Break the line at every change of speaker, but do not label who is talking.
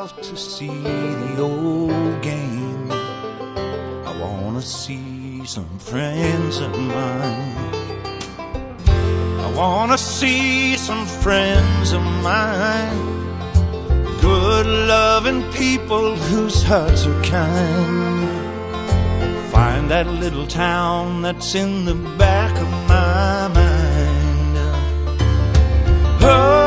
out to see the old game. I wanna see some friends of mine. I wanna see some friends of mine. Good loving people whose hearts are kind. Find that little town that's in the back of my mind. Oh,